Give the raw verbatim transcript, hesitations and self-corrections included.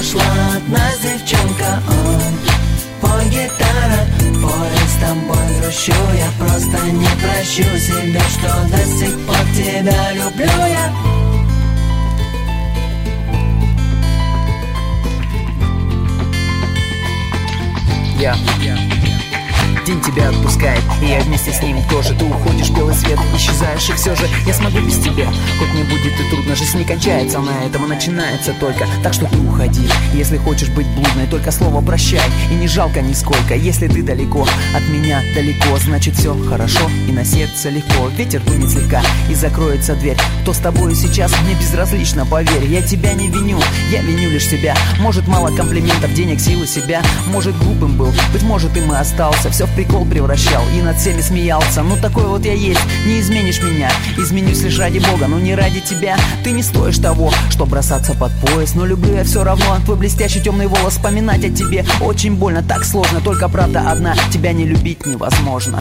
ушла от нас девчонка. О, пой, гитара, пой, с тобой грущу. Я просто не прощу себе, что до сих пор тебя люблю я. Я, день тебя отпускает, и я вместе с ним тоже. Ты уходишь, белый свет, исчезаешь, и все же я смогу без тебя. Хоть мне будет и трудно, жизнь не кончается, на этом и начинается только. Так что ты уходи, если хочешь быть блудной, только слово прощай, и не жалко нисколько. Если ты далеко от меня, далеко, значит все хорошо, и на сердце легко. Ветер дунет слегка, и закроется дверь. Кто с тобою сейчас, мне безразлично, поверь. Я тебя не виню, я виню лишь себя. Может, мало комплиментов, денег, силы себя. Может, глупым был, быть может, им и остался. Все в прикол превращал и над всеми смеялся. Ну такой вот я есть, не изменишь меня. Изменюсь лишь ради Бога, но не ради тебя. Ты не стоишь того, что бросаться под пояс. Но люблю я все равно, твой блестящий темный волос. Вспоминать о тебе очень больно, так сложно. Только правда одна, тебя не любить невозможно.